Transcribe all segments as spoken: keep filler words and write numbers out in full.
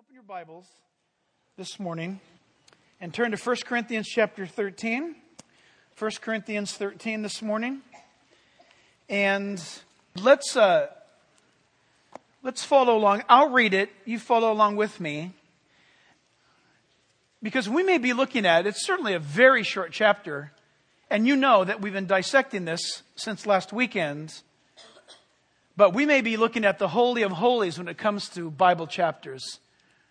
Open your Bibles this morning and turn to First Corinthians chapter thirteen. First Corinthians thirteen this morning. And let's uh, let's follow along. I'll read it. You follow along with me. Because we may be looking at, it's certainly a very short chapter. And you know that we've been dissecting this since last weekend. But we may be looking at the Holy of Holies when it comes to Bible chapters.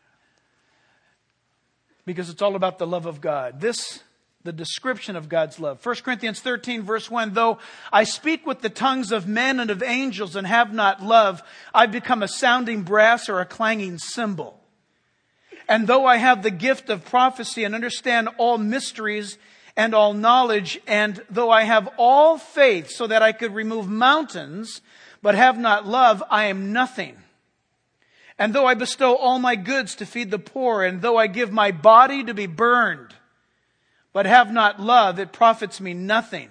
Because it's all about the love of God. This, the description of God's love. First Corinthians thirteen verse one, though I speak with the tongues of men and of angels and have not love, I become a sounding brass or a clanging cymbal. And though I have the gift of prophecy and understand all mysteries and all knowledge, and though I have all faith so that I could remove mountains, but have not love, I am nothing. And though I bestow all my goods to feed the poor, and though I give my body to be burned, but have not love, it profits me nothing.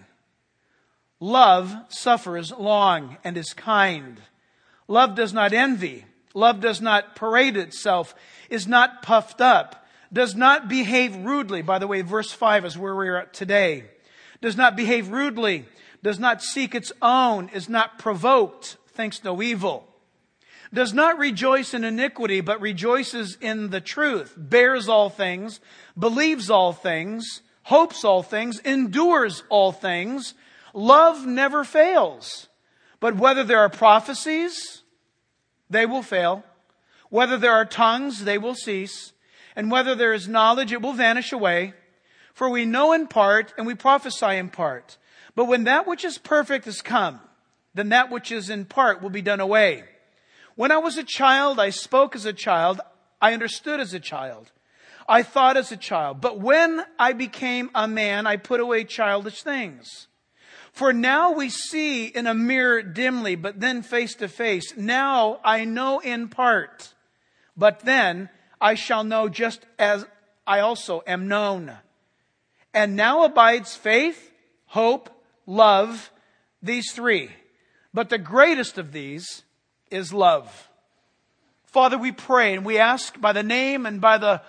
Love suffers long and is kind. Love does not envy. Love does not parade itself, is not puffed up, does not behave rudely. By the way, verse five is where we're at today. Does not behave rudely, does not seek its own, is not provoked, thinks no evil. Does not rejoice in iniquity, but rejoices in the truth. Bears all things, believes all things, hopes all things, endures all things. Love never fails. But whether there are prophecies, they will fail. Whether there are tongues, they will cease. And whether there is knowledge, it will vanish away. For we know in part, and we prophesy in part. But when that which is perfect is come, then that which is in part will be done away. When I was a child, I spoke as a child. I understood as a child. I thought as a child. But when I became a man, I put away childish things. For now we see in a mirror dimly, but then face to face. Now I know in part, but then I shall know just as I also am known. And now abides faith, hope, love, these three. But the greatest of these is love. Father, we pray and we ask by the name and by the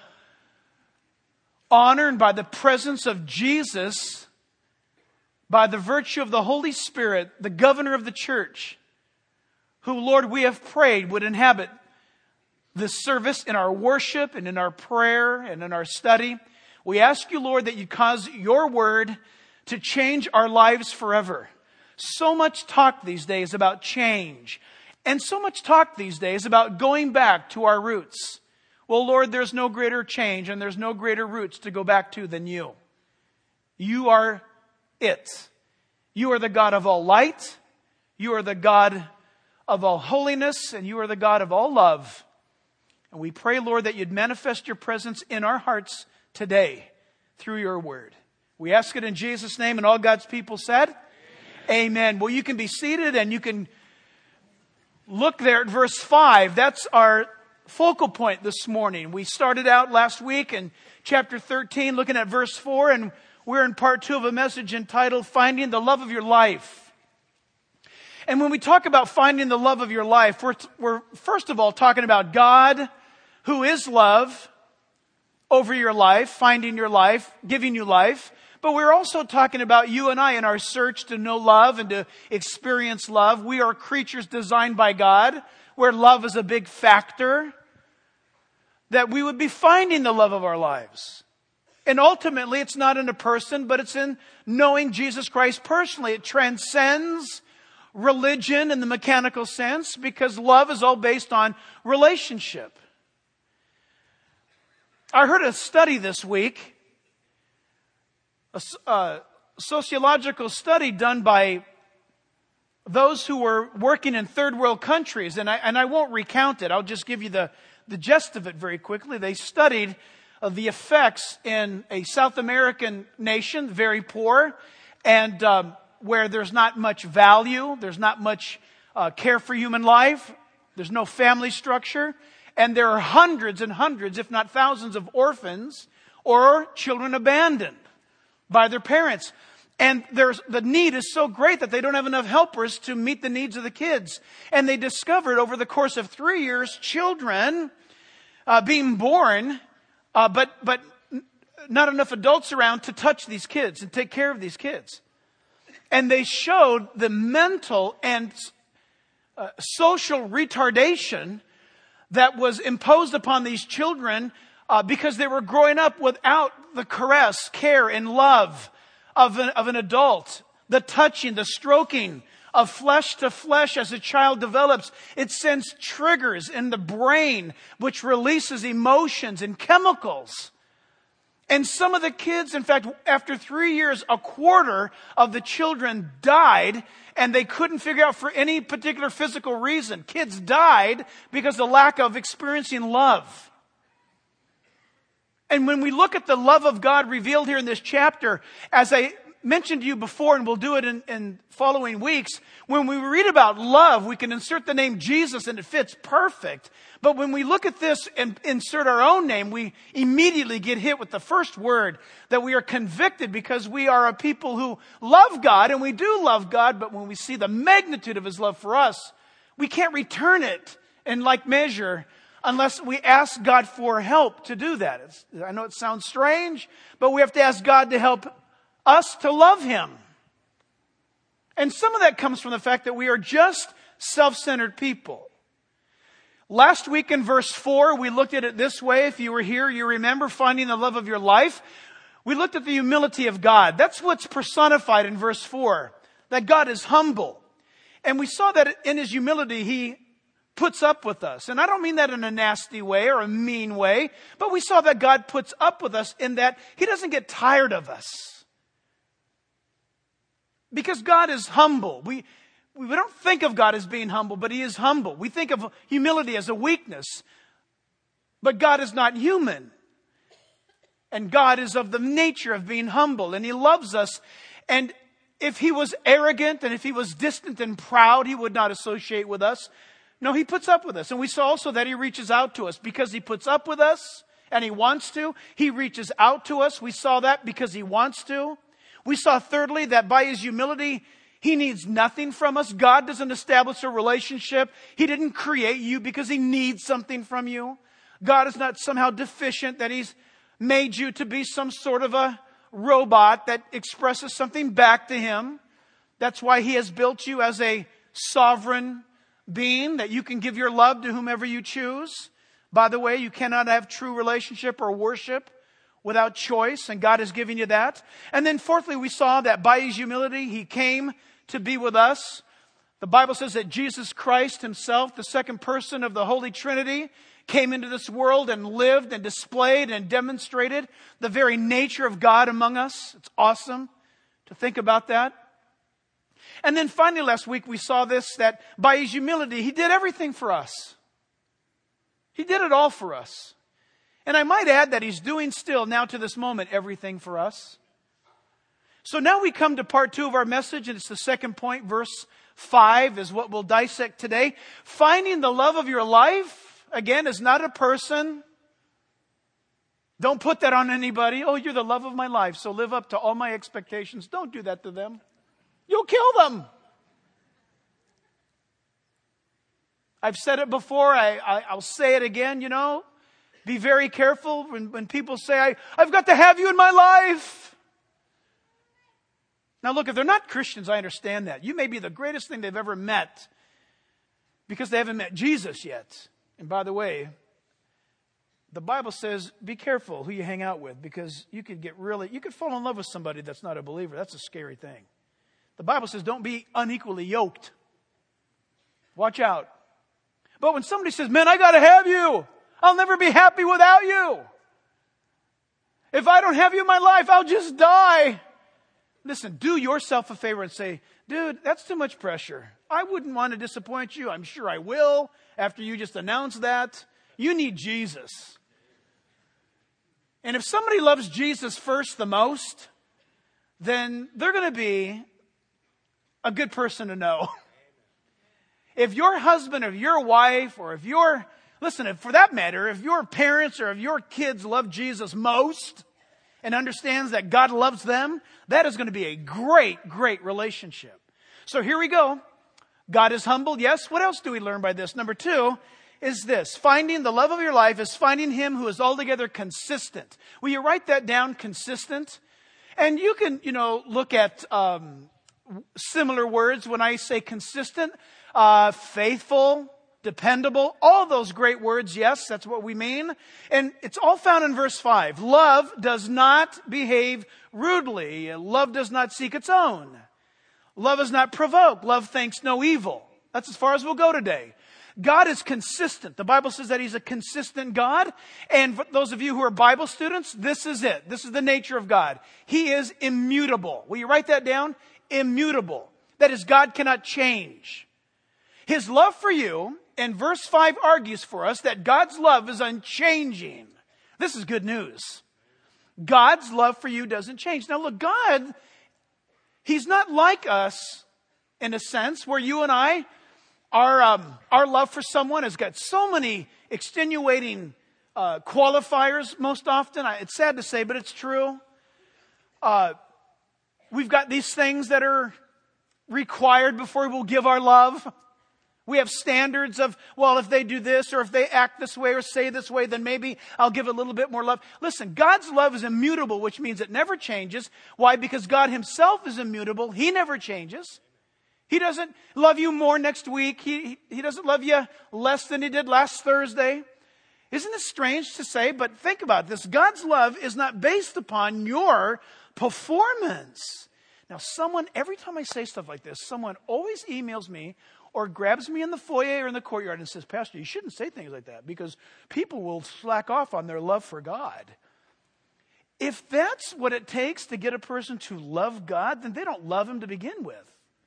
honor and by the presence of Jesus, by the virtue of the Holy Spirit, the governor of the church, who, Lord, we have prayed would inhabit this service in our worship and in our prayer and in our study. We ask you, Lord, that you cause your word to change our lives forever. So much talk these days about change. And so much talk these days about going back to our roots. Well, Lord, there's no greater change and there's no greater roots to go back to than you. You are it. You are the God of all light. You are the God of all holiness. And you are the God of all love. And we pray, Lord, that you'd manifest your presence in our hearts today through your word. We ask it in Jesus' name, and all God's people said, Amen. Amen. Well, you can be seated and you can look there at verse five. That's our focal point this morning. We started out last week in chapter thirteen looking at verse four, and we're in part two of a message entitled Finding the Love of Your Life. And when we talk about finding the love of your life, we're, we're first of all talking about God, who is love, over your life, finding your life, giving you life. But we're also talking about you and I in our search to know love and to experience love. We are creatures designed by God, where love is a big factor. That we would be finding the love of our lives. And ultimately, it's not in a person, but it's in knowing Jesus Christ personally. It transcends religion in the mechanical sense, because love is all based on relationship. I heard a study this week, a, a sociological study done by those who were working in third world countries, and I, and I won't recount it. I'll just give you the, the gist of it very quickly. They studied uh, the effects in a South American nation, very poor, and um, where there's not much value, there's not much uh, care for human life, there's no family structure, and there are hundreds and hundreds, if not thousands, of orphans or children abandoned by their parents. And there's, the need is so great that they don't have enough helpers to meet the needs of the kids. And they discovered over the course of three years, children uh, being born, uh, but, but not enough adults around to touch these kids and take care of these kids. And they showed the mental and uh, social retardation that was imposed upon these children uh, because they were growing up without the caress, care, and love of an, of an adult. The touching, the stroking of flesh to flesh as a child develops. It sends triggers in the brain, which releases emotions and chemicals. And some of the kids, in fact, after three years, a quarter of the children died, and they couldn't figure out for any particular physical reason. Kids died because of the lack of experiencing love. And when we look at the love of God revealed here in this chapter, as I mentioned to you before, and we'll do it in, in following weeks, when we read about love, we can insert the name Jesus and it fits perfect. But when we look at this and insert our own name, we immediately get hit with the first word, that we are convicted because we are a people who love God, and we do love God, but when we see the magnitude of His love for us, we can't return it in like measure unless we ask God for help to do that. It's, I know it sounds strange, but we have to ask God to help us to love Him. And some of that comes from the fact that we are just self-centered people. Last week in verse four, we looked at it this way. If you were here, you remember finding the love of your life. We looked at the humility of God. That's what's personified in verse four, that God is humble. And we saw that in His humility, He puts up with us. And I don't mean that in a nasty way or a mean way, but we saw that God puts up with us in that He doesn't get tired of us. Because God is humble. We, we don't think of God as being humble, but He is humble. We think of humility as a weakness. But God is not human. And God is of the nature of being humble. And He loves us. And if He was arrogant and if He was distant and proud, He would not associate with us. No, He puts up with us. And we saw also that He reaches out to us because He puts up with us and He wants to. He reaches out to us. We saw that because He wants to. We saw thirdly that by His humility, He needs nothing from us. God doesn't establish a relationship. He didn't create you because He needs something from you. God is not somehow deficient, that He's made you to be some sort of a robot that expresses something back to Him. That's why He has built you as a sovereign being, that you can give your love to whomever you choose. By the way, you cannot have true relationship or worship without choice, and God has given you that. And then fourthly, we saw that by His humility, He came to be with us. The Bible says that Jesus Christ Himself, the second person of the Holy Trinity, came into this world and lived and displayed and demonstrated the very nature of God among us. It's awesome to think about that. And then finally last week we saw this, that by His humility, He did everything for us. He did it all for us. And I might add that He's doing still, now to this moment, everything for us. So now we come to part two of our message, and it's the second point. Verse five is what we'll dissect today. Finding the love of your life, again, is not a person. Don't put that on anybody. Oh, you're the love of my life, so live up to all my expectations. Don't do that to them. You'll kill them. I've said it before. I, I, I'll say it again, you know. Be very careful when, when people say, I, I've got to have you in my life. Now look, if they're not Christians, I understand that. You may be the greatest thing they've ever met because they haven't met Jesus yet. And by the way, the Bible says, be careful who you hang out with, because you could get really, you could fall in love with somebody that's not a believer. That's a scary thing. The Bible says, don't be unequally yoked. Watch out. But when somebody says, man, I got to have you. I'll never be happy without you. If I don't have you in my life, I'll just die. Listen, do yourself a favor and say, dude, that's too much pressure. I wouldn't want to disappoint you. I'm sure I will after you just announced that. You need Jesus. And if somebody loves Jesus first the most, then they're going to be a good person to know. If your husband or your wife or if your, listen, if for that matter, if your parents or if your kids love Jesus most and understands that God loves them, that is going to be a great, great relationship. So here we go. God is humble. Yes. What else do we learn by this? Number two, is this. Finding the love of your life is finding Him who is altogether consistent. Will you write that down, consistent? And you can, you know, look at um, similar words when I say consistent, uh, faithful, dependable, all those great words. Yes, that's what we mean. And it's all found in verse five. Love does not behave rudely. Love does not seek its own. Love is not provoked. Love thinks no evil. That's as far as we'll go today. God is consistent. The Bible says that He's a consistent God. And for those of you who are Bible students, this is it. This is the nature of God. He is immutable. Will you write that down? Immutable. That is, God cannot change. His love for you, and verse five argues for us that God's love is unchanging. This is good news. God's love for you doesn't change. Now look, God, He's not like us in a sense where you and I, Our um, our love for someone has got so many extenuating uh, qualifiers most often. I, it's sad to say, but it's true. Uh, we've got these things that are required before we'll give our love. We have standards of, well, if they do this or if they act this way or say this way, then maybe I'll give a little bit more love. Listen, God's love is immutable, which means it never changes. Why? Because God Himself is immutable. He never changes. He doesn't love you more next week. He, he, he doesn't love you less than He did last Thursday. Isn't this strange to say? But think about this. God's love is not based upon your performance. Now, someone, every time I say stuff like this, someone always emails me or grabs me in the foyer or in the courtyard and says, Pastor, you shouldn't say things like that because people will slack off on their love for God. If that's what it takes to get a person to love God, then they don't love Him to begin with.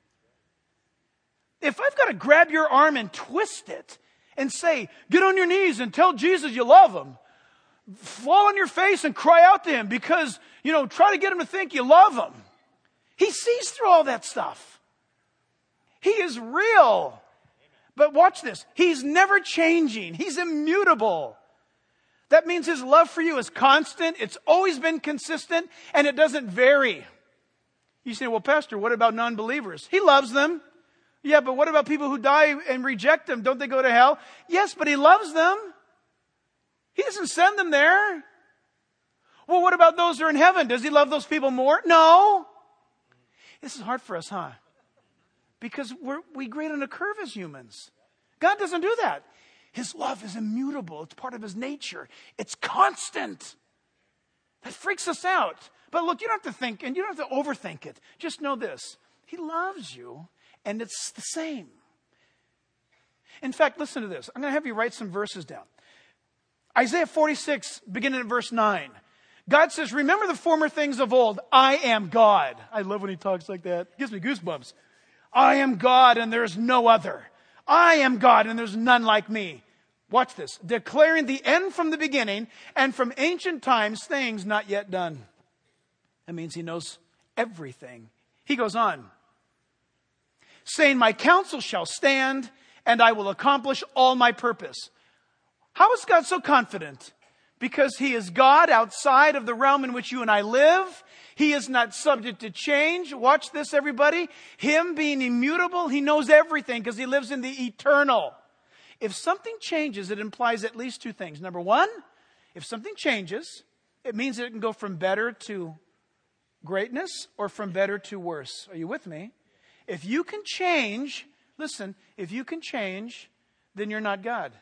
If I've got to grab your arm and twist it and say, get on your knees and tell Jesus you love Him. Fall on your face and cry out to Him because, you know, try to get Him to think you love Him. He sees through all that stuff. He is real. But watch this. He's never changing. He's immutable. That means His love for you is constant. It's always been consistent and it doesn't vary. You say, well, Pastor, what about non-believers? He loves them. Yeah, but what about people who die and reject Him? Don't they go to hell? Yes, but He loves them. He doesn't send them there. Well, what about those who are in heaven? Does He love those people more? No. This is hard for us, huh? Because we're, we grade on a curve as humans. God doesn't do that. His love is immutable. It's part of His nature. It's constant. That freaks us out. But look, you don't have to think and you don't have to overthink it. Just know this. He loves you. And it's the same. In fact, listen to this. I'm going to have you write some verses down. Isaiah forty-six, beginning at verse nine. God says, remember the former things of old. I am God. I love when He talks like that. It gives me goosebumps. I am God and there is no other. I am God and there's none like me. Watch this. Declaring the end from the beginning and from ancient times things not yet done. That means He knows everything. He goes on, saying, my counsel shall stand, and I will accomplish all my purpose. How is God so confident? Because He is God outside of the realm in which you and I live. He is not subject to change. Watch this, everybody. Him being immutable, He knows everything because He lives in the eternal. If something changes, it implies at least two things. Number one, if something changes, it means that it can go from better to greatness or from better to worse. Are you with me? If you can change, listen, if you can change, then you're not God.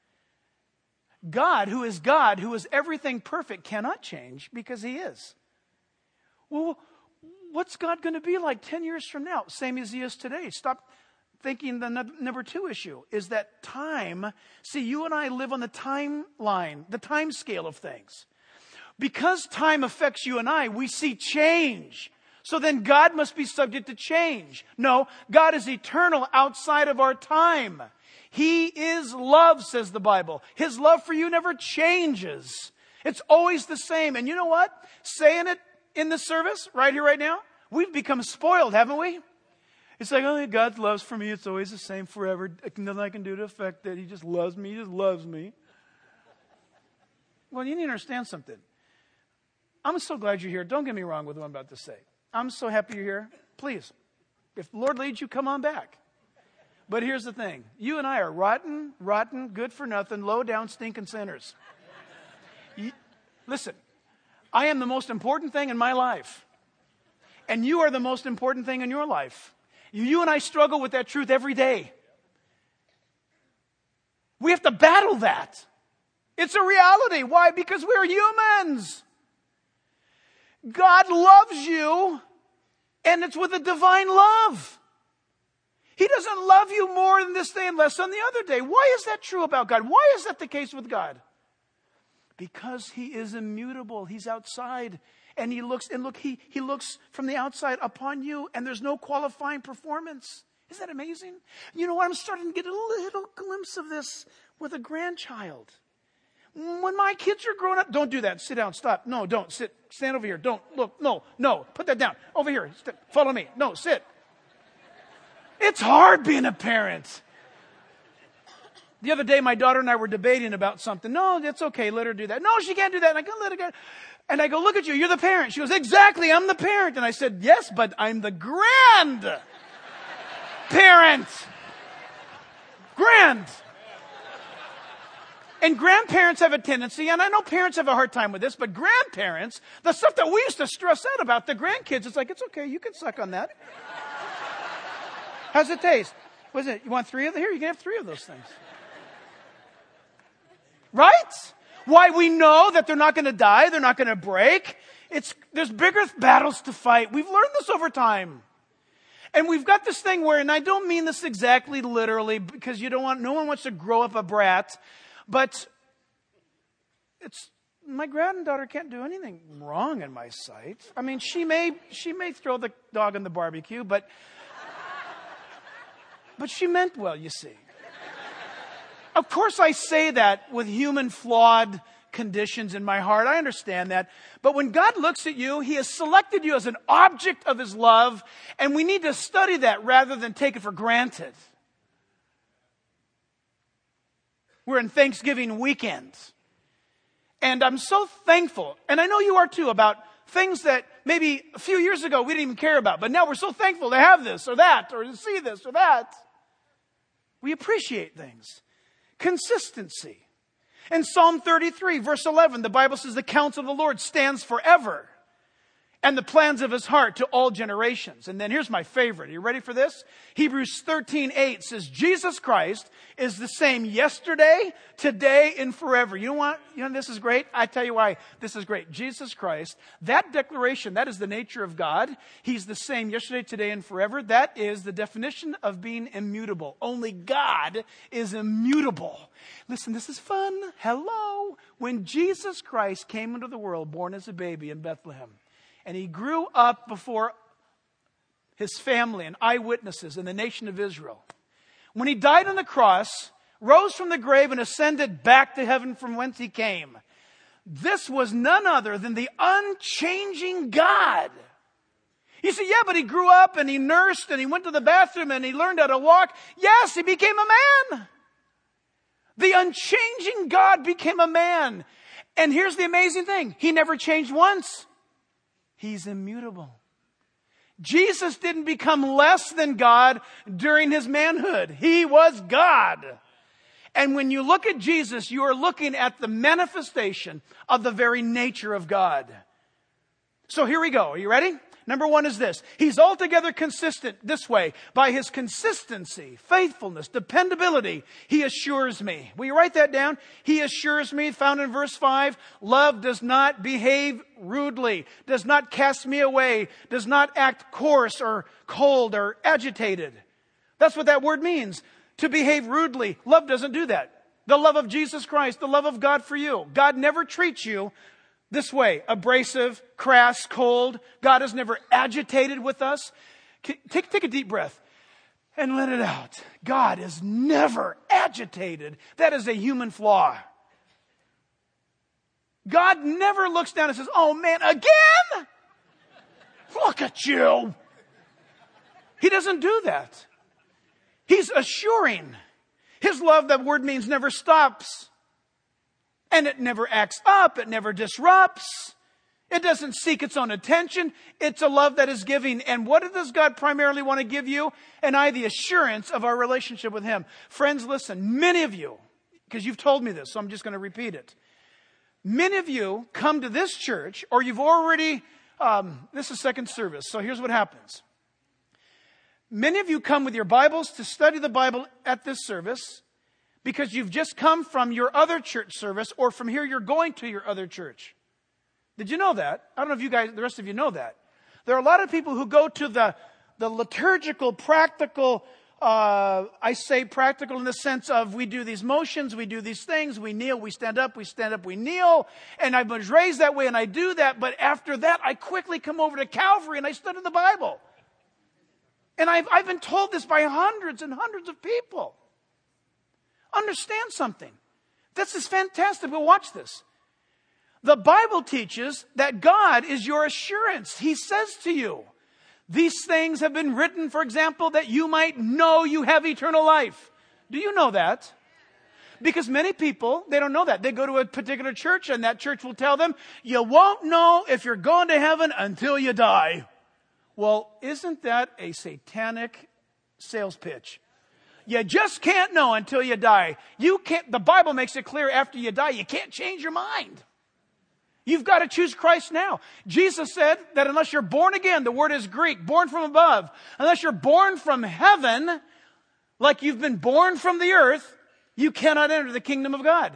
God, who is God, who is everything perfect, cannot change because He is. Well, what's God going to be like ten years from now? Same as He is today. Stop thinking the number two issue is that time. See, you and I live on the timeline, the time scale of things. Because time affects you and I, we see change. So then God must be subject to change. No, God is eternal outside of our time. He is love, says the Bible. His love for you never changes. It's always the same. And you know what? Saying it in the service right here, right now, we've become spoiled, haven't we? It's like, oh, God's love for me. It's always the same forever. Nothing I can do to affect it. He just loves me. He just loves me. Well, you need to understand something. I'm so glad you're here. Don't get me wrong with what I'm about to say. I'm so happy you're here. Please, if the Lord leads you, come on back. But here's the thing. You and I are rotten, rotten, good for nothing, low down, stinking sinners. You, listen, I am the most important thing in my life. And you are the most important thing in your life. You, you and I struggle with that truth every day. We have to battle that. It's a reality. Why? Because we're humans. God loves you, and it's with a divine love. He doesn't love you more than this day and less than the other day. Why is that true about God? Why is that the case with God? Because He is immutable. He's outside. And he looks, and look, he, he looks from the outside upon you, and there's no qualifying performance. Isn't that amazing? You know what? I'm starting to get a little glimpse of this with a grandchild. When my kids are growing up, don't do that. Sit down. Stop. No, don't. Sit. Stand over here. Don't. Look. No. No. Put that down. Over here. St- follow me. No. Sit. It's hard being a parent. The other day, my daughter and I were debating about something. No, it's okay. Let her do that. No, she can't do that. And I go, let her go. And I go, look at you. You're the parent. She goes, exactly. I'm the parent. And I said, yes, but I'm the grand parent. Grand. And grandparents have a tendency, and I know parents have a hard time with this, but grandparents, the stuff that we used to stress out about, the grandkids, it's like, it's okay, you can suck on that. How's it taste? What is it? You want three of them? Here, you can have three of those things. Right? Why? We know that they're not going to die, they're not going to break. It's, there's bigger battles to fight. We've learned this over time. And we've got this thing where, and I don't mean this exactly literally, because you don't want, no one wants to grow up a brat, but it's, my granddaughter can't do anything wrong in my sight. I mean, she may, she may throw the dog in the barbecue, but, but she meant well, you see. Of course I say that with human flawed conditions in my heart. I understand that. But when God looks at you, He has selected you as an object of His love, and we need to study that rather than take it for granted. We're in Thanksgiving weekend. And I'm so thankful, and I know you are too, about things that maybe a few years ago we didn't even care about. But now we're so thankful to have this or that, or to see this or that. We appreciate things. Consistency. In Psalm thirty-three, verse eleven, the Bible says, the counsel of the Lord stands forever, and the plans of His heart to all generations. And then here's my favorite. Are you ready for this? Hebrews thirteen eight says, Jesus Christ is the same yesterday, today, and forever. You know what? You know, this is great. I tell you why this is great. Jesus Christ, that declaration, that is the nature of God. He's the same yesterday, today, and forever. That is the definition of being immutable. Only God is immutable. Listen, this is fun. Hello. When Jesus Christ came into the world, born as a baby in Bethlehem, and He grew up before His family and eyewitnesses in the nation of Israel. When He died on the cross, rose from the grave, and ascended back to heaven from whence He came, this was none other than the unchanging God. You say, yeah, but He grew up and He nursed and He went to the bathroom and He learned how to walk. Yes, He became a man. The unchanging God became a man. And here's the amazing thing. He never changed once. He's immutable. Jesus didn't become less than God during His manhood. He was God. And when you look at Jesus, you are looking at the manifestation of the very nature of God. So here we go. Are you ready? Number one is this. He's altogether consistent this way. By His consistency, faithfulness, dependability, He assures me. Will you write that down? He assures me, found in verse five, love does not behave rudely, does not cast me away, does not act coarse or cold or agitated. That's what that word means. To behave rudely. Love doesn't do that. The love of Jesus Christ, the love of God for you. God never treats you this way, abrasive, crass, cold. God is never agitated with us. Take, take a deep breath and let it out. God is never agitated. That is a human flaw. God never looks down and says, oh man, again? Look at you. He doesn't do that. He's assuring. His love, that word means never stops. And it never acts up. It never disrupts. It doesn't seek its own attention. It's a love that is giving. And what does God primarily want to give you and I? The assurance of our relationship with Him. Friends, listen, many of you, because you've told me this, so I'm just going to repeat it. Many of you come to this church, or you've already, um, this is second service, so here's what happens. Many of you come with your Bibles to study the Bible at this service because you've just come from your other church service, or from here you're going to your other church. Did you know that? I don't know if you guys, the rest of you know that. There are a lot of people who go to the, the liturgical, practical, uh, I say practical in the sense of we do these motions, we do these things, we kneel, we stand up, we stand up, we kneel. And I was raised that way and I do that. But after that, I quickly come over to Calvary and I study the Bible. And I've, I've been told this by hundreds and hundreds of people. Understand something. This is fantastic, but watch this. The Bible teaches that God is your assurance. He says to you, these things have been written, for example, that you might know you have eternal life. Do you know that? Because many people, they don't know that. They go to a particular church and that church will tell them, you won't know if you're going to heaven until you die. Well, isn't that a satanic sales pitch? You just can't know until you die. You can't, the Bible makes it clear after you die, you can't change your mind. You've got to choose Christ now. Jesus said that unless you're born again, the word is Greek, born from above. Unless you're born from heaven, like you've been born from the earth, you cannot enter the kingdom of God.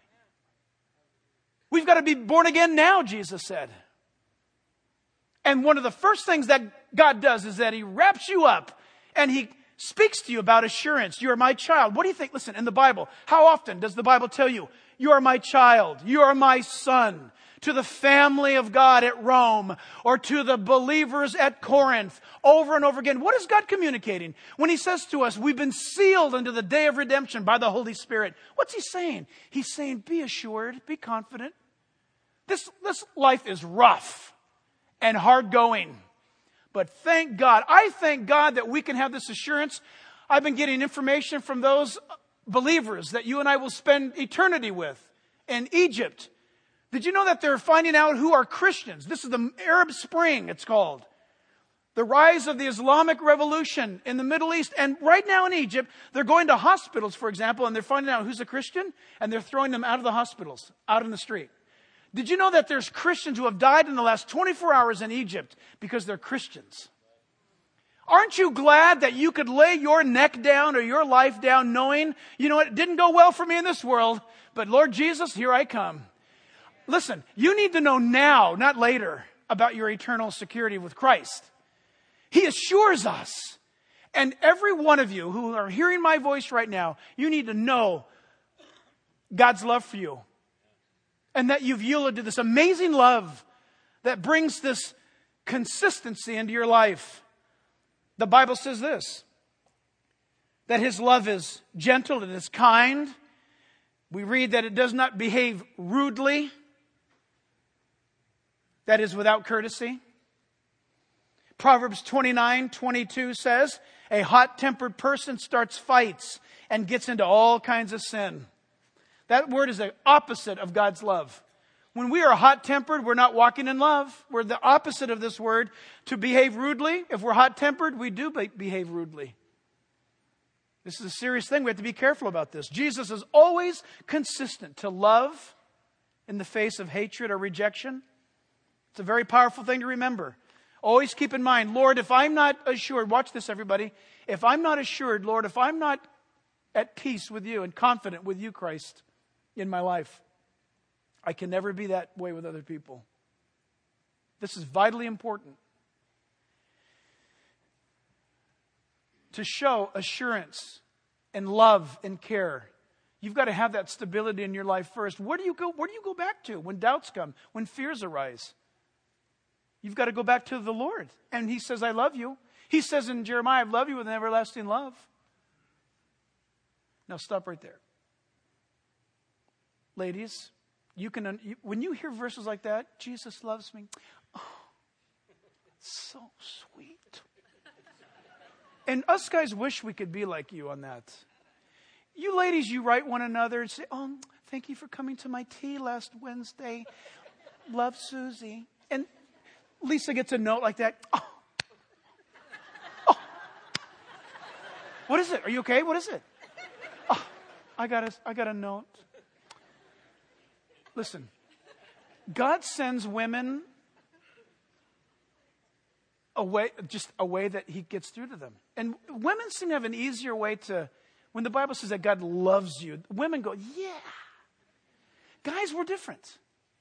We've got to be born again now, Jesus said. And one of the first things that God does is that He wraps you up and He speaks to you about assurance. You are my child. What do you think? Listen, in the Bible, how often does the Bible tell you, you are my child, you are my son? To the family of God at Rome, or to the believers at Corinth, over and over again. What is God communicating? When He says to us, we've been sealed unto the day of redemption by the Holy Spirit. What's He saying? He's saying, be assured, be confident. This, this life is rough and hard going. But thank God, I thank God that we can have this assurance. I've been getting information from those believers that you and I will spend eternity with in Egypt. Did you know that they're finding out who are Christians? This is the Arab Spring, it's called. The rise of the Islamic Revolution in the Middle East. And right now in Egypt, they're going to hospitals, for example, and they're finding out who's a Christian, and they're throwing them out of the hospitals, out in the street. Did you know that there's Christians who have died in the last twenty-four hours in Egypt because they're Christians? Aren't you glad that you could lay your neck down or your life down knowing, you know what, it didn't go well for me in this world, but Lord Jesus, here I come. Listen, you need to know now, not later, about your eternal security with Christ. He assures us. And every one of you who are hearing my voice right now, you need to know God's love for you. And that you've yielded to this amazing love that brings this consistency into your life. The Bible says this, that His love is gentle, it is kind. We read that it does not behave rudely. That is without courtesy. Proverbs twenty-nine twenty-two says, a hot-tempered person starts fights and gets into all kinds of sin. That word is the opposite of God's love. When we are hot-tempered, we're not walking in love. We're the opposite of this word. To behave rudely, if we're hot-tempered, we do be- behave rudely. This is a serious thing. We have to be careful about this. Jesus is always consistent to love in the face of hatred or rejection. It's a very powerful thing to remember. Always keep in mind, Lord, if I'm not assured, watch this everybody, if I'm not assured, Lord, if I'm not at peace with you and confident with you, Christ, in my life, I can never be that way with other people. This is vitally important. To show assurance and love and care, you've got to have that stability in your life first. Where do you go? Where do you go back to when doubts come, when fears arise? You've got to go back to the Lord. And He says, I love you. He says in Jeremiah, I love you with an everlasting love. Now stop right there. Ladies, you can, when you hear verses like that, Jesus loves me. Oh, so sweet. And us guys wish we could be like you on that. You ladies, you write one another and say, oh, thank you for coming to my tea last Wednesday. Love, Susie. And Lisa gets a note like that. Oh. Oh. What is it? Are you okay? What is it? Oh, I got a, I got a note. Listen, God sends women a way, just a way that he gets through to them. And women seem to have an easier way to, when the Bible says that God loves you, women go, yeah. Guys, we're different.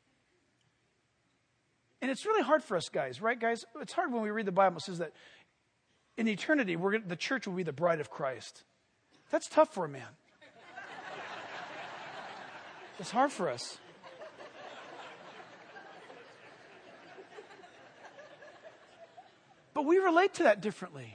And it's really hard for us guys, right, guys? It's hard when we read the Bible. It says that in eternity, we're gonna, the church will be the bride of Christ. That's tough for a man. It's hard for us. But we relate to that differently.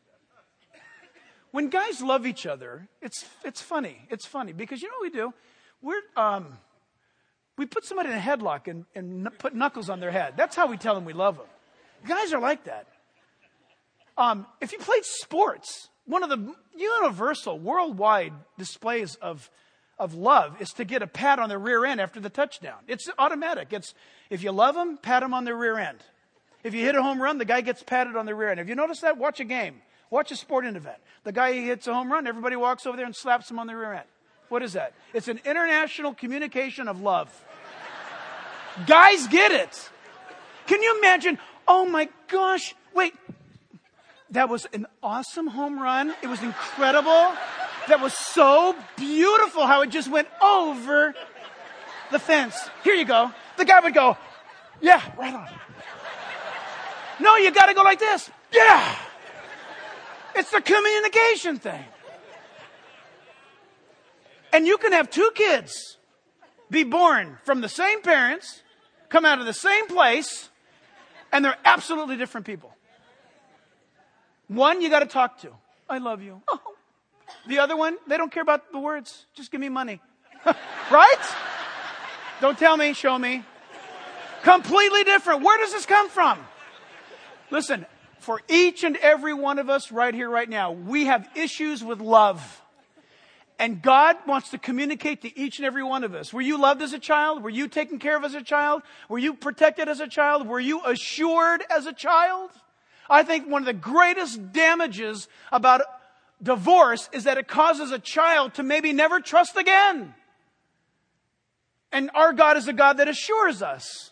When guys love each other, it's it's funny. It's funny because you know what we do? We're um, we put somebody in a headlock and, and put knuckles on their head. That's how we tell them we love them. Guys are like that. Um, if you played sports, one of the universal, worldwide displays of of love is to get a pat on the rear end after the touchdown. It's automatic. It's if you love them, pat them on the rear end. If you hit a home run, the guy gets patted on the rear end. Have you noticed that? Watch a game. Watch a sporting event. The guy who hits a home run, everybody walks over there and slaps him on the rear end. What is that? It's an international communication of love. Guys get it. Can you imagine? Oh my gosh. Wait. That was an awesome home run. It was incredible. That was so beautiful how it just went over the fence. Here you go. The guy would go, yeah, right on. No, you got to go like this. Yeah. It's the communication thing. And you can have two kids be born from the same parents, come out of the same place, and they're absolutely different people. One you got to talk to. I love you. Oh. The other one, they don't care about the words. Just give me money. Right? Don't tell me, show me. Completely different. Where does this come from? Listen, for each and every one of us right here, right now, we have issues with love. And God wants to communicate to each and every one of us. Were you loved as a child? Were you taken care of as a child? Were you protected as a child? Were you assured as a child? I think one of the greatest damages about divorce is that it causes a child to maybe never trust again. And our God is a God that assures us.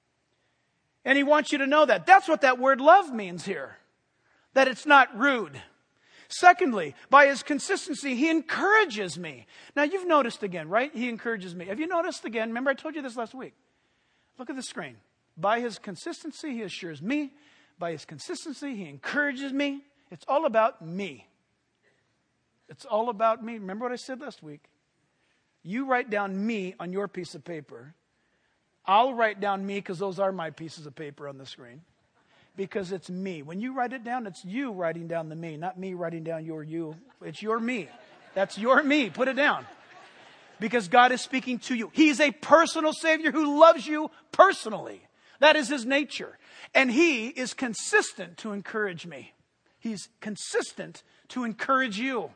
And he wants you to know that. That's what that word love means here. That it's not rude. Secondly, by his consistency, he encourages me. Now, you've noticed again, right? He encourages me. Have you noticed again? Remember, I told you this last week. Look at the screen. By his consistency, he assures me. By his consistency, he encourages me. It's all about me. It's all about me. Remember what I said last week? You write down me on your piece of paper. I'll write down me because those are my pieces of paper on the screen. Because it's me. When you write it down, it's you writing down the me, not me writing down your you. It's your me. That's your me. Put it down. Because God is speaking to you. He's a personal Savior who loves you personally. That is his nature. And he is consistent to encourage me. He's consistent to encourage you.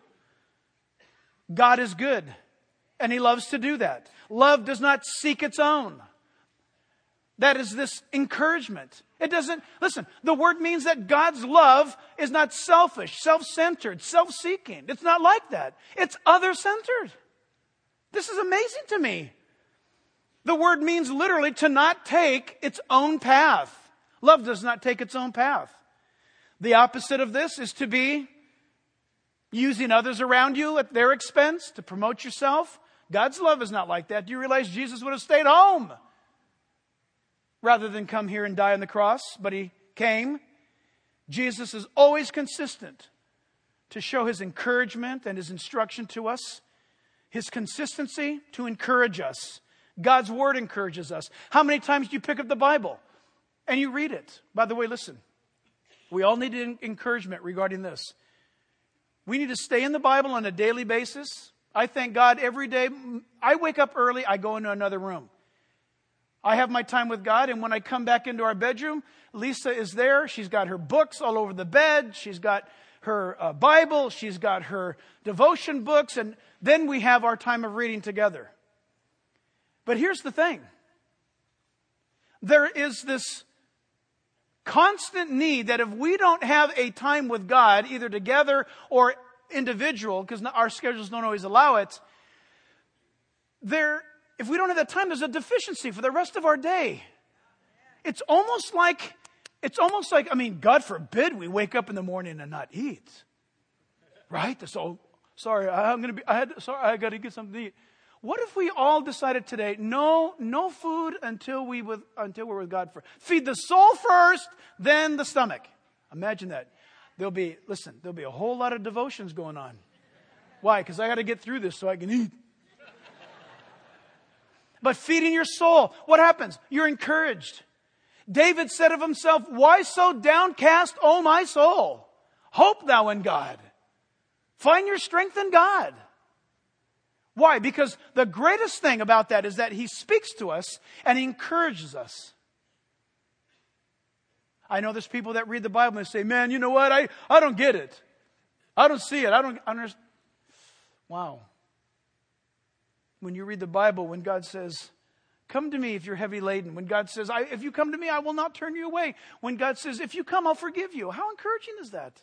God is good. And he loves to do that. Love does not seek its own. That is this encouragement. It doesn't, listen, the word means that God's love is not selfish, self-centered, self-seeking. It's not like that. It's other-centered. This is amazing to me. The word means literally to not take its own path. Love does not take its own path. The opposite of this is to be using others around you at their expense to promote yourself. God's love is not like that. Do you realize Jesus would have stayed home rather than come here and die on the cross? But he came. Jesus is always consistent to show his encouragement and his instruction to us. His consistency to encourage us. God's word encourages us. How many times do you pick up the Bible and you read it? By the way, listen. We all need encouragement regarding this. We need to stay in the Bible on a daily basis. I thank God every day. I wake up early. I go into another room. I have my time with God, and when I come back into our bedroom, Lisa is there. She's got her books all over the bed. She's got her uh, Bible. She's got her devotion books, and then we have our time of reading together. But here's the thing. There is this constant need that if we don't have a time with God, either together or individual, because our schedules don't always allow it, there, if we don't have that time, there's a deficiency for the rest of our day. It's almost like, it's almost like, I mean, God forbid we wake up in the morning and not eat. Right? So, sorry, I'm going to be, I had, sorry, I got to get something to eat. What if we all decided today, no, no food until we with, until we're with God first. Feed the soul first, then the stomach. Imagine that. There'll be, listen, there'll be a whole lot of devotions going on. Why? Because I got to get through this so I can eat. But feeding your soul, what happens? You're encouraged. David said of himself, why so downcast, O my soul? Hope thou in God. Find your strength in God. Why? Because the greatest thing about that is that he speaks to us and he encourages us. I know there's people that read the Bible and they say, man, you know what? I, I don't get it. I don't see it. I don't understand. Wow. When you read the Bible, when God says, come to me if you're heavy laden. When God says, I, if you come to me, I will not turn you away. When God says, if you come, I'll forgive you. How encouraging is that?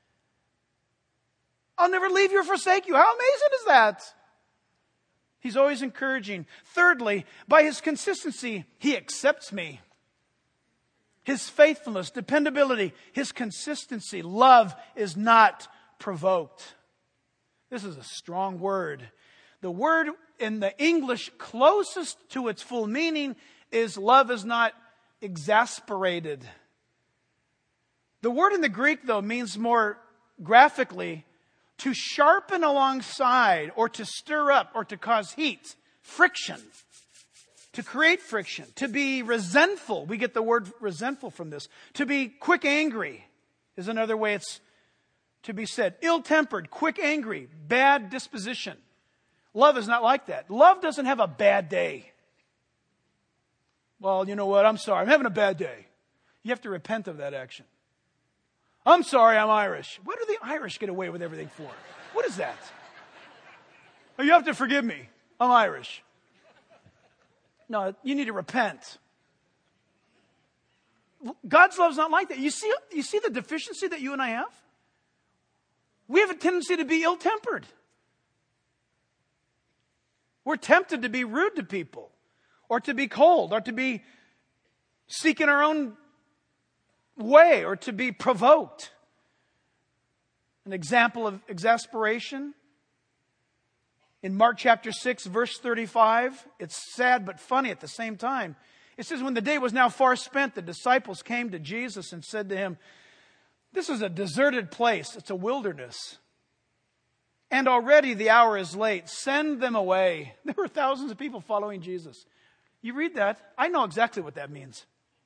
I'll never leave you or forsake you. How amazing is that? He's always encouraging. Thirdly, by his consistency, he accepts me. His faithfulness, dependability, his consistency, love is not provoked. This is a strong word. The word in the English closest to its full meaning is love is not exasperated. The word in the Greek, though, means more graphically to sharpen alongside or to stir up or to cause heat, friction, to create friction, to be resentful. We get the word resentful from this. To be quick angry is another way it's to be said. Ill-tempered, quick angry, bad disposition. Love is not like that. Love doesn't have a bad day. Well, you know what? I'm sorry. I'm having a bad day. You have to repent of that action. I'm sorry, I'm Irish. What do the Irish get away with everything for? What is that? Oh, you have to forgive me. I'm Irish. No, you need to repent. God's love is not like that. You see, you see the deficiency that you and I have? We have a tendency to be ill-tempered. We're tempted to be rude to people, or to be cold, or to be seeking our own way, or to be provoked. An example of exasperation in Mark chapter six, verse thirty-five. It's sad but funny at the same time. It says, when the day was now far spent, the disciples came to Jesus and said to him, this is a deserted place. It's a wilderness. And already the hour is late. Send them away. There were thousands of people following Jesus. You read that, I know exactly what that means.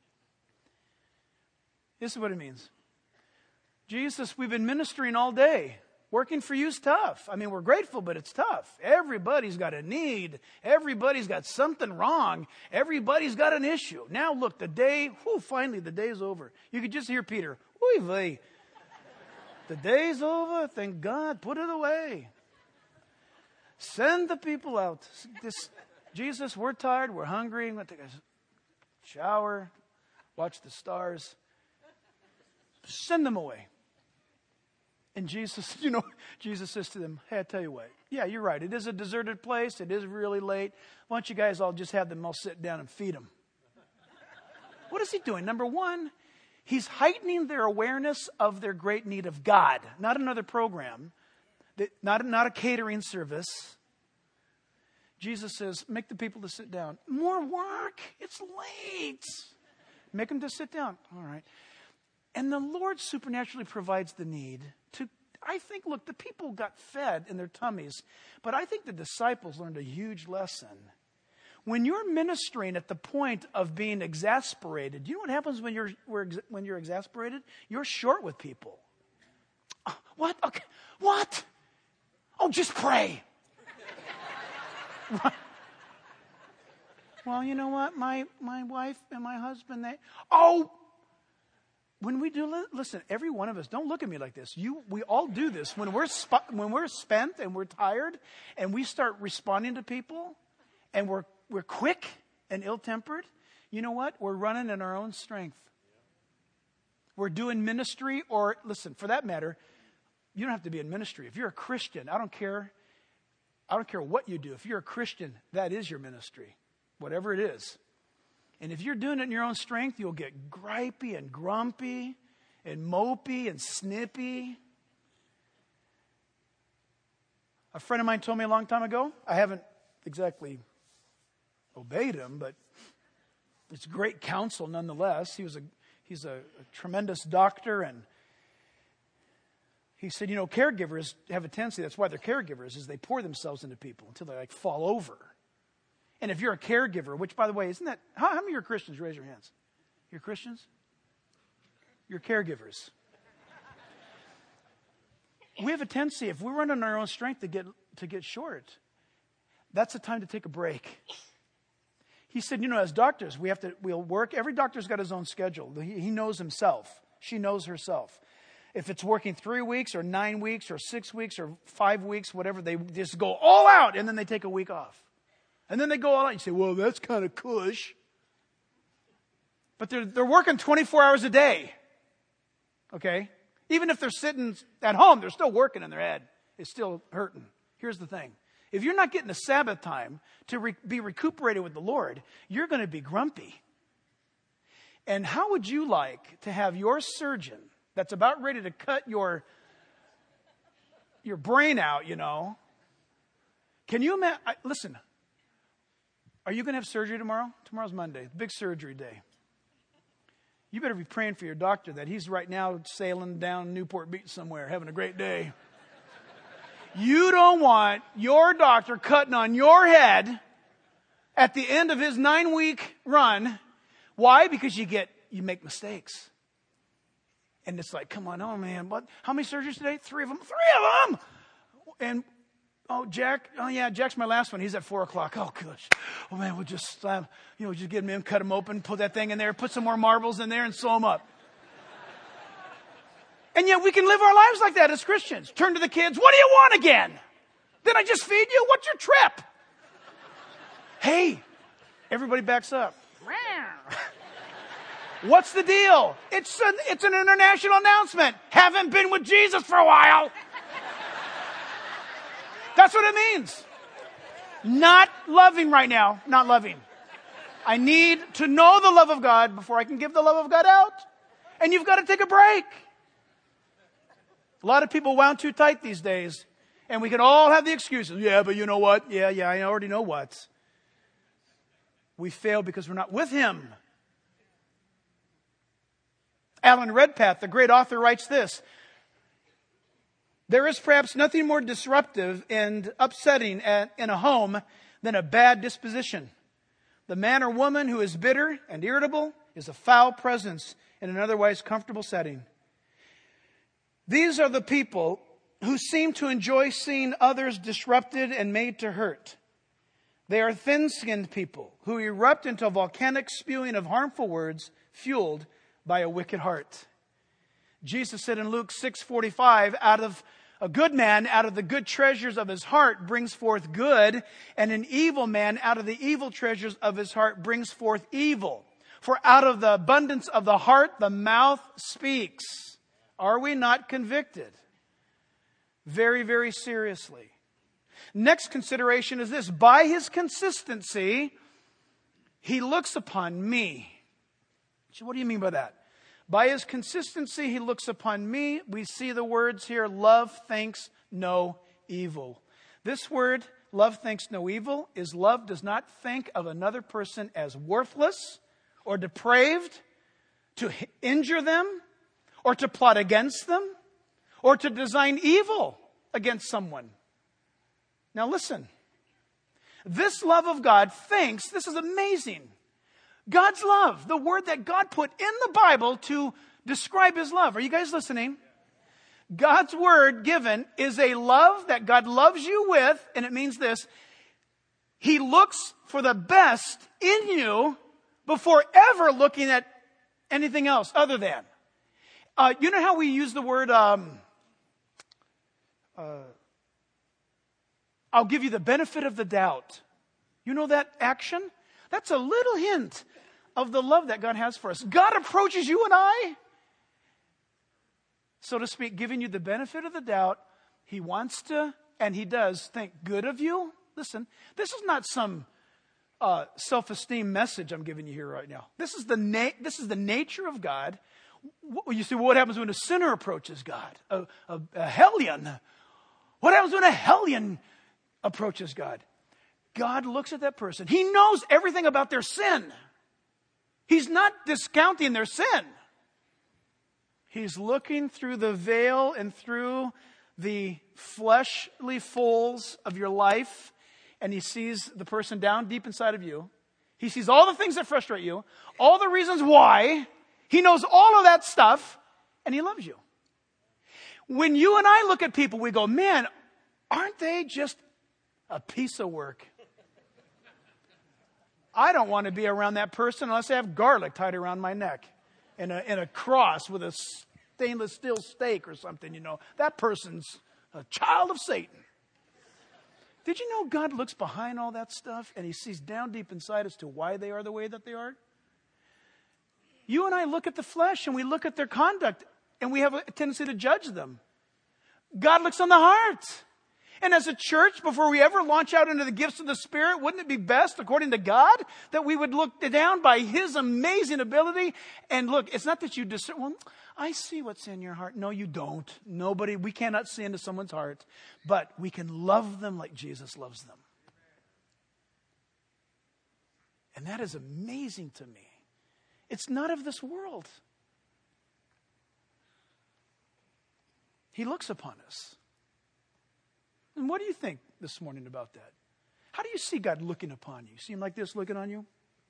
This is what it means. Jesus, we've been ministering all day. Working for you is tough. I mean, we're grateful, but it's tough. Everybody's got a need. Everybody's got something wrong. Everybody's got an issue. Now look, the day, whew, finally the day's over. You could just hear Peter, oy vey. The day's over. Thank God. Put it away. Send the people out. This, Jesus, we're tired. We're hungry. I'm going to take a shower. Watch the stars. Send them away. And Jesus, you know, Jesus says to them, hey, I tell you what. Yeah, you're right. It is a deserted place. It is really late. Why don't you guys all just have them all sit down and feed them? What is he doing? Number one, he's heightening their awareness of their great need of God. Not another program. Not, not a catering service. Jesus says, make the people to sit down. More work. It's late. Make them to sit down. All right. And the Lord supernaturally provides the need to, I think, look, the people got fed in their tummies, but I think the disciples learned a huge lesson. When you're ministering at the point of being exasperated, you know what happens when you're when you're exasperated? You're short with people. Oh, what? Okay. What? Oh, just pray. Well, you know what? My my wife and my husband, they, oh, when we do, listen, every one of us, don't look at me like this. You, we all do this. When we're, sp- when we're spent and we're tired and we start responding to people and we're, we're quick and ill-tempered, you know what? We're running in our own strength. we're doing ministry, or listen, for that matter, you don't have to be in ministry. If you're a Christian, I don't care. I don't care what you do. If you're a Christian, that is your ministry, whatever it is. And if you're doing it in your own strength, you'll get gripey and grumpy and mopey and snippy. A friend of mine told me a long time ago, I haven't exactly obeyed him, but it's great counsel nonetheless. He was a he's a, a tremendous doctor, and he said, you know, caregivers have a tendency, that's why they're caregivers, is they pour themselves into people until they like fall over. And if you're a caregiver, which by the way, isn't that, how, how many of you are Christians? Raise your hands. You're Christians? You're caregivers. We have a tendency, if we run on our own strength, to get to get short. That's the time to take a break. He said, you know, as doctors, we have to, we'll work. Every doctor's got his own schedule. He, he knows himself. She knows herself. If it's working three weeks or nine weeks or six weeks or five weeks, whatever, they just go all out and then they take a week off. And then they go all out. You say, well, that's kind of cush. But they're, they're working twenty-four hours a day. Okay? Even if they're sitting at home, they're still working in their head. It's still hurting. Here's the thing. If you're not getting a Sabbath time to re- be recuperated with the Lord, you're going to be grumpy. And how would you like to have your surgeon that's about ready to cut your, your brain out, you know? Can you imagine? Listen, are you going to have surgery tomorrow? Tomorrow's Monday, big surgery day. You better be praying for your doctor that he's right now sailing down Newport Beach somewhere, having a great day. You don't want your doctor cutting on your head at the end of his nine-week run. Why? Because you get you make mistakes. And it's like, come on, oh man, what? How many surgeries today? Three of them. Three of them! And, oh, Jack, oh yeah, Jack's my last one. He's at four o'clock. Oh, gosh. Oh man, we'll just, uh, you know, just get him in, cut him open, put that thing in there, put some more marbles in there and sew him up. And yet we can live our lives like that as Christians. Turn to the kids, what do you want again? Did I just feed you? What's your trip? Hey, everybody backs up. What's the deal? It's an, it's an international announcement. Haven't been with Jesus for a while. That's what it means. Not loving right now. Not loving. I need to know the love of God before I can give the love of God out. And you've got to take a break. A lot of people wound too tight these days. And we can all have the excuses. Yeah, but you know what? Yeah, yeah, I already know what. We fail because we're not with Him. Alan Redpath, the great author, writes this. There is perhaps nothing more disruptive and upsetting in a home than a bad disposition. The man or woman who is bitter and irritable is a foul presence in an otherwise comfortable setting. These are the people who seem to enjoy seeing others disrupted and made to hurt. They are thin-skinned people who erupt into a volcanic spewing of harmful words fueled by a wicked heart. Jesus said in Luke six forty-five, out of a good man, out of the good treasures of his heart, brings forth good, and an evil man, out of the evil treasures of his heart, brings forth evil. For out of the abundance of the heart, the mouth speaks. Are we not convicted? Very, very seriously. Next consideration is this. By His consistency, He looks upon me. So what do you mean by that? By His consistency, He looks upon me. We see the words here, love thinks no evil. This word, love thinks no evil, is love does not think of another person as worthless or depraved, to injure them, or to plot against them, or to design evil against someone. Now listen. This love of God thinks, this is amazing. God's love, the word that God put in the Bible to describe His love. Are you guys listening? God's word given is a love that God loves you with, and it means this. He looks for the best in you before ever looking at anything else other than. Uh, you know how we use the word, um, uh, I'll give you the benefit of the doubt. You know that action? That's a little hint of the love that God has for us. God approaches you and I, so to speak, giving you the benefit of the doubt. He wants to, and he does, think good of you. Listen, this is not some uh, self-esteem message I'm giving you here right now. This is the na- this is the nature of God. You see, what happens when a sinner approaches God? A, a, a hellion. What happens when a hellion approaches God? God looks at that person. He knows everything about their sin. He's not discounting their sin. He's looking through the veil and through the fleshly folds of your life, and he sees the person down deep inside of you. He sees all the things that frustrate you, all the reasons why. He knows all of that stuff, and he loves you. When you and I look at people, we go, man, aren't they just a piece of work? I don't want to be around that person unless I have garlic tied around my neck and a, and a cross with a stainless steel stake or something, you know. That person's a child of Satan. Did you know God looks behind all that stuff and he sees down deep inside as to why they are the way that they are? You and I look at the flesh and we look at their conduct and we have a tendency to judge them. God looks on the heart. And as a church, before we ever launch out into the gifts of the Spirit, wouldn't it be best, according to God, that we would look down by his amazing ability? And look, it's not that you discern, well, I see what's in your heart. No, you don't. Nobody, we cannot see into someone's heart. But we can love them like Jesus loves them. And that is amazing to me. It's not of this world. He looks upon us. And what do you think this morning about that? How do you see God looking upon you? See him like this looking on you?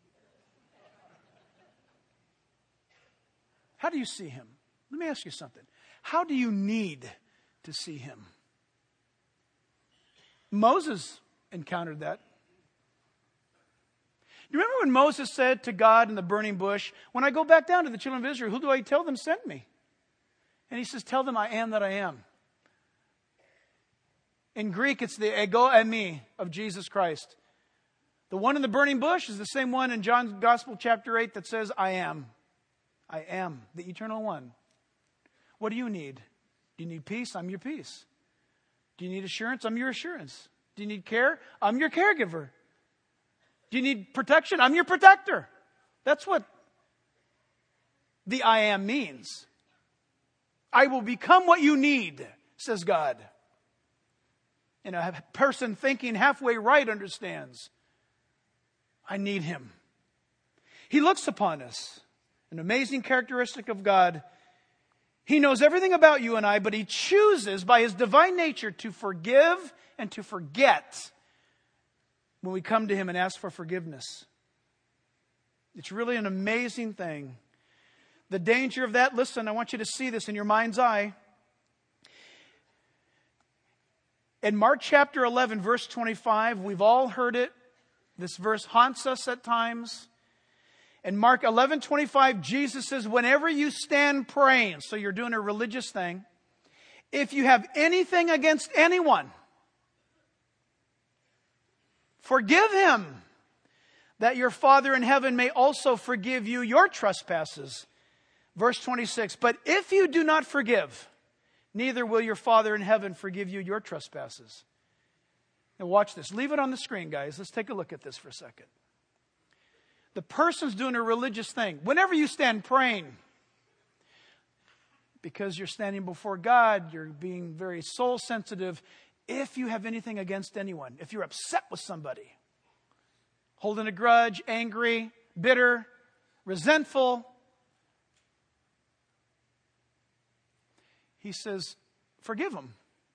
How do you see him? Let me ask you something. How do you need to see him? Moses encountered that. You remember when Moses said to God in the burning bush, when I go back down to the children of Israel, who do I tell them sent me? And he says, tell them I am that I am. In Greek, it's the ego eimi of Jesus Christ. The one in the burning bush is the same one in John's Gospel chapter eight that says, I am. I am the eternal one. What do you need? Do you need peace? I'm your peace. Do you need assurance? I'm your assurance. Do you need care? I'm your caregiver. Do you need protection? I'm your protector. That's what the I am means. I will become what you need, says God. And a person thinking halfway right understands. I need him. He looks upon us. An amazing characteristic of God. He knows everything about you and I, but he chooses by his divine nature to forgive and to forget when we come to him and ask for forgiveness. It's really an amazing thing. The danger of that, listen, I want you to see this in your mind's eye. In Mark chapter eleven, verse twenty-five, we've all heard it. This verse haunts us at times. In Mark eleven twenty-five, Jesus says, whenever you stand praying, so you're doing a religious thing, if you have anything against anyone, forgive him, that your Father in heaven may also forgive you your trespasses. Verse twenty-six, but if you do not forgive, neither will your Father in heaven forgive you your trespasses. Now watch this. Leave it on the screen, guys. Let's take a look at this for a second. The person's doing a religious thing. Whenever you stand praying, because you're standing before God, you're being very soul sensitive. If you have anything against anyone, if you're upset with somebody, holding a grudge, angry, bitter, resentful, he says, forgive them,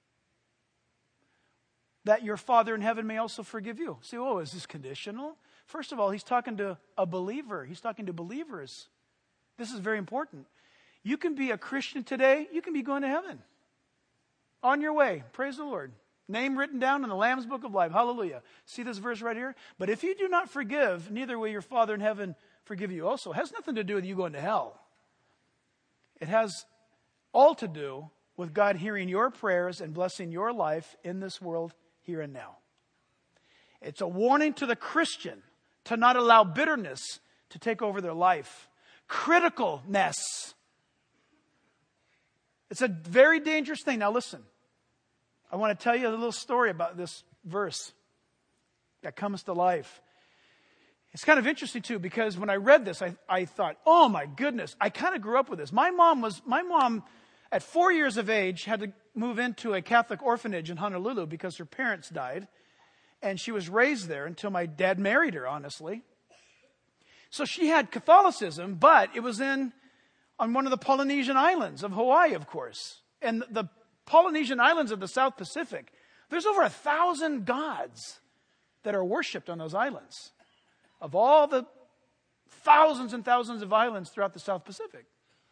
that your Father in heaven may also forgive you. See, oh, is this conditional? First of all, he's talking to a believer. He's talking to believers. This is very important. You can be a Christian today. You can be going to heaven. On your way. Praise the Lord. Name written down in the Lamb's Book of Life. Hallelujah. See this verse right here? But if you do not forgive, neither will your Father in heaven forgive you also. It has nothing to do with you going to hell. It has all to do with God hearing your prayers and blessing your life in this world here and now. It's a warning to the Christian to not allow bitterness to take over their life. Criticalness. It's a very dangerous thing. Now listen, I want to tell you a little story about this verse that comes to life. It's kind of interesting too, because when I read this, I, I thought, oh my goodness, I kind of grew up with this. My mom was, my mom at four years of age had to move into a Catholic orphanage in Honolulu because her parents died. And she was raised there until my dad married her, honestly. So she had Catholicism, but it was in, on one of the Polynesian islands of Hawaii, of course. And the Polynesian islands of the South Pacific, there's over a thousand gods that are worshipped on those islands. Of all the thousands and thousands of islands throughout the South Pacific.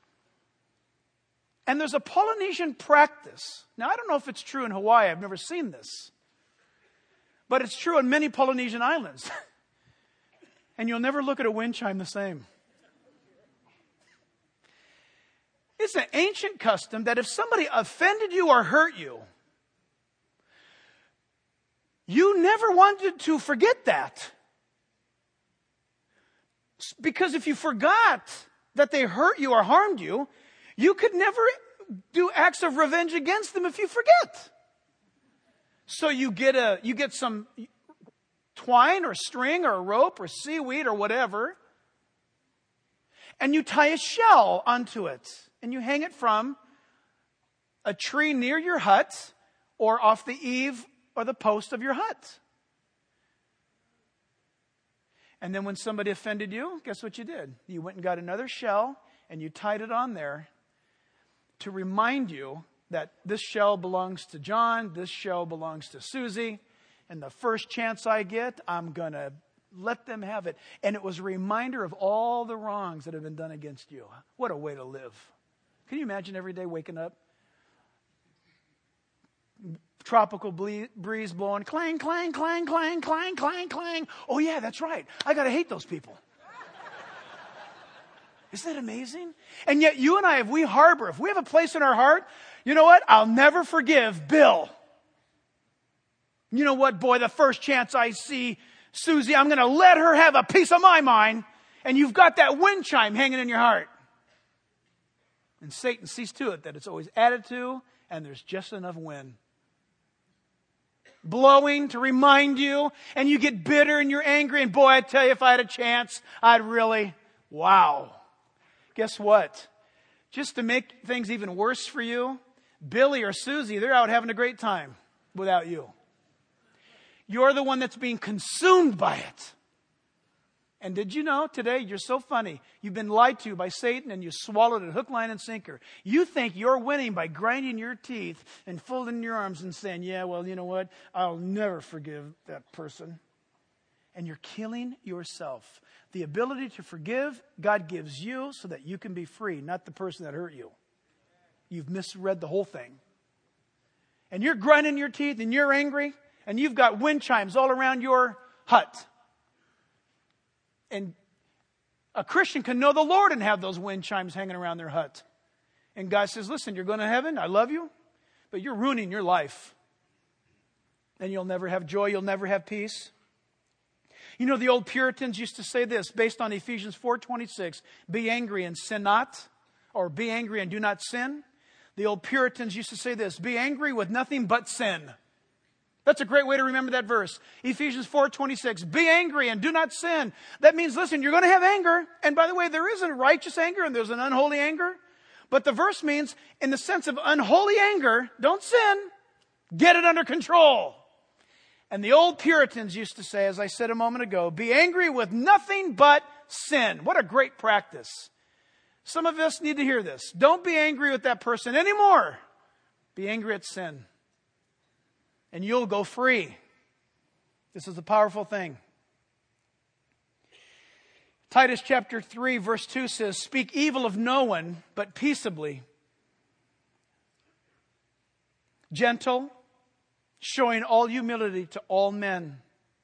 And there's a Polynesian practice. Now, I don't know if it's true in Hawaii. I've never seen this. But it's true in many Polynesian islands. And you'll never look at a wind chime the same. It's an ancient custom that if somebody offended you or hurt you, you never wanted to forget that. Because if you forgot that they hurt you or harmed you, you could never do acts of revenge against them if you forget. So you get a you get some twine or string or a rope or seaweed or whatever, and you tie a shell onto it, and you hang it from a tree near your hut or off the eave or the post of your hut. And then when somebody offended you, guess what you did? You went and got another shell and you tied it on there to remind you that this shell belongs to John, this shell belongs to Susie, and the first chance I get, I'm going to let them have it. And it was a reminder of all the wrongs that have been done against you. What a way to live. Can you imagine every day waking up? Tropical breeze blowing, clang, clang, clang, clang, clang, clang, clang. Oh yeah, that's right. I got to hate those people. Isn't that amazing? And yet you and I, if we harbor, if we have a place in our heart, you know what? I'll never forgive Bill. You know what, boy, the first chance I see Susie, I'm going to let her have a piece of my mind. And you've got that wind chime hanging in your heart. And Satan sees to it that it's always added to and there's just enough wind blowing to remind you, and you get bitter and you're angry, and boy, I tell you, if I had a chance, I'd really, wow. Guess what? Just to make things even worse for you, Billy or Susie, they're out having a great time without you. You're the one that's being consumed by it. And did you know today, you're so funny. You've been lied to by Satan and you swallowed it hook, line, and sinker. You think you're winning by grinding your teeth and folding your arms and saying, yeah, well, you know what? I'll never forgive that person. And you're killing yourself. The ability to forgive, God gives you so that you can be free, not the person that hurt you. You've misread the whole thing. And you're grinding your teeth and you're angry and you've got wind chimes all around your hut. And a Christian can know the Lord and have those wind chimes hanging around their hut. And God says, listen, you're going to heaven. I love you, but you're ruining your life. And you'll never have joy. You'll never have peace. You know, the old Puritans used to say this based on Ephesians four twenty-six, be angry and sin not, or be angry and do not sin. The old Puritans used to say this, be angry with nothing but sin. That's a great way to remember that verse. Ephesians four twenty-six. Be angry and do not sin. That means, listen, you're going to have anger. And by the way, there is a righteous anger and there's an unholy anger. But the verse means, in the sense of unholy anger, don't sin. Get it under control. And the old Puritans used to say, as I said a moment ago, be angry with nothing but sin. What a great practice. Some of us need to hear this. Don't be angry with that person anymore. Be angry at sin. And you'll go free. This is a powerful thing. Titus chapter three verse two says, speak evil of no one, but peaceably. Gentle, showing all humility to all men.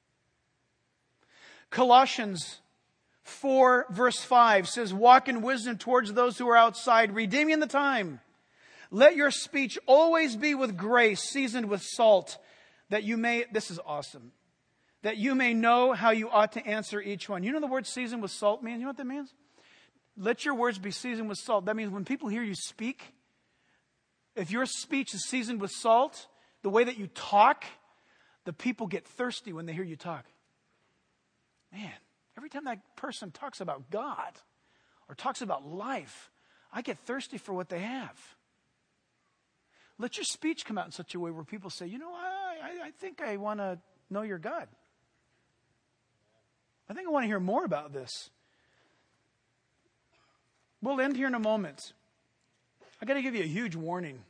Colossians four verse five says, walk in wisdom towards those who are outside, redeeming the time. Let your speech always be with grace, seasoned with salt, that you may, this is awesome, that you may know how you ought to answer each one. You know the word seasoned with salt means? You know what that means? Let your words be seasoned with salt. That means when people hear you speak, if your speech is seasoned with salt, the way that you talk, the people get thirsty when they hear you talk. Man, every time that person talks about God or talks about life, I get thirsty for what they have. Let your speech come out in such a way where people say, you know, I, I, I think I want to know your God. I think I want to hear more about this. We'll end here in a moment. I got to give you a huge warning.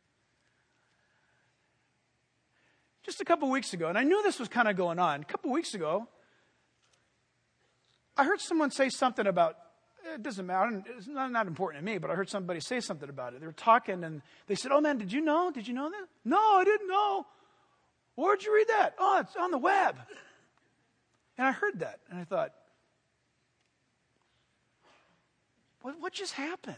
Just a couple weeks ago, and I knew this was kind of going on. A couple weeks ago, I heard someone say something about, it doesn't matter, it's not, not important to me, but I heard somebody say something about it. They were talking and they said, oh man, did you know? Did you know that? No, I didn't know. Where'd you read that? Oh, it's on the web. And I heard that and I thought, what, what just happened?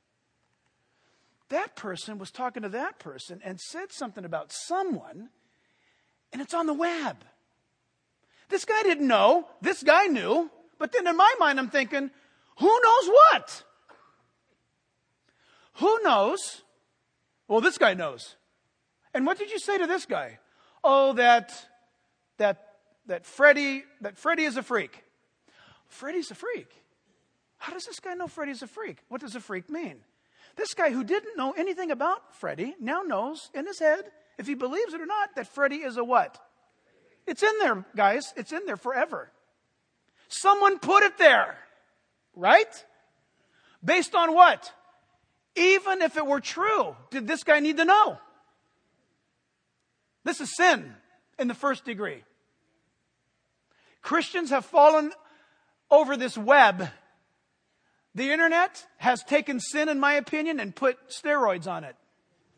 That person was talking to that person and said something about someone, and it's on the web. This guy didn't know. This guy knew. But then in my mind, I'm thinking, who knows what? Who knows? Well, this guy knows. And what did you say to this guy? Oh, that that that Freddie that Freddie is a freak. Freddie's a freak. How does this guy know Freddie's a freak? What does a freak mean? This guy who didn't know anything about Freddie now knows in his head, if he believes it or not, that Freddie is a what? It's in there, guys. It's in there forever. Someone put it there, right? Based on what? Even if it were true, did this guy need to know? This is sin in the first degree. Christians have fallen over this web. The internet has taken sin, in my opinion, and put steroids on it.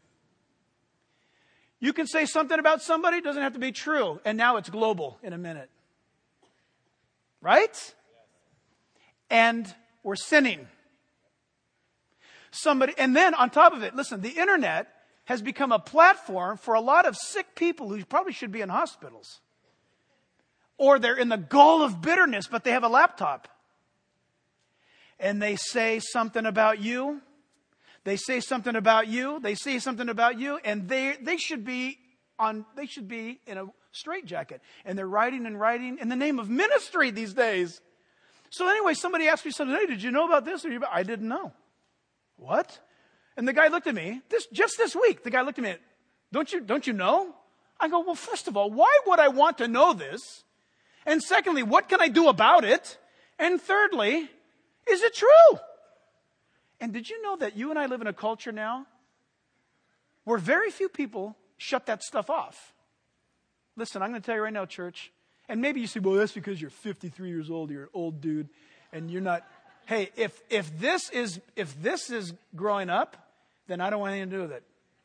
You can say something about somebody, it doesn't have to be true, and now it's global in a minute. Right? And we're sinning. Somebody, and then on top of it, listen, the internet has become a platform for a lot of sick people who probably should be in hospitals. Or they're in the gall of bitterness, but they have a laptop. And they say something about you. They say something about you. They say something about you. And they they should be on they should be in a straitjacket. And they're writing and writing in the name of ministry these days. So anyway, somebody asked me something, hey, did you know about this? Or you, I didn't know. What? And the guy looked at me, this just this week, the guy looked at me, don't you, don't you know? I go, well, first of all, why would I want to know this? And secondly, what can I do about it? And thirdly, is it true? And did you know that you and I live in a culture now where very few people shut that stuff off? Listen, I'm going to tell you right now, church, and maybe you say, well, that's because you're fifty-three years old, you're an old dude, and you're not. Hey, if if this is if this is growing up, then I don't want anything to do with it.